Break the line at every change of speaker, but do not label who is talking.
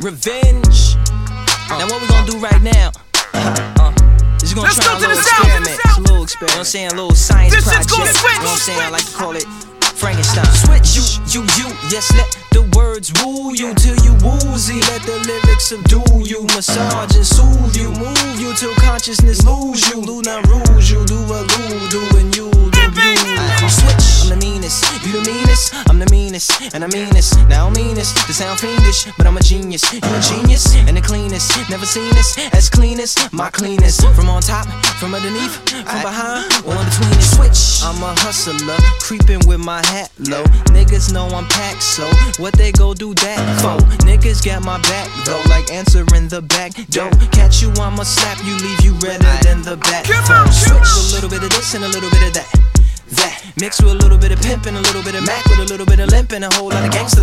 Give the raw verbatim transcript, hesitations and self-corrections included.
Revenge. Uh, now what we gonna do right now? Uh, uh, is you gonna
Let's
try
go
a
to
little
the sound, to the
experiment?
sound.
It's a little experiment. You know what I'm saying? A little science
This
project.
shit's gonna switch.
You know what I'm saying? I like to call it Frankenstein. Switch. You, you, you. Yes, let the words woo you till you woozy. Let the lyrics subdue you, massage and soothe you, move you till consciousness lose you. Luna rouge you, do a loo, doing you, do you. I switch. I'm the meanest, you the meanest. I'm the meanest, and I mean this. Now I mean this to sound fiendish, but I'm a genius. You a genius, and the cleanest. Never seen this as clean as my cleanest. From on top, from underneath, from behind, or in between the switch. I'm a hustler, creeping with my hat low. Niggas know I'm packed, so what they go do that for? Niggas got my back though, like answering the back door. Catch you, I'ma slap you, leave you redder than the bat phone. Switch a little bit of this and a little bit of that. That mixed with a little bit of pimp and a little bit of Mac with a little bit of limp and a whole lot of gangster.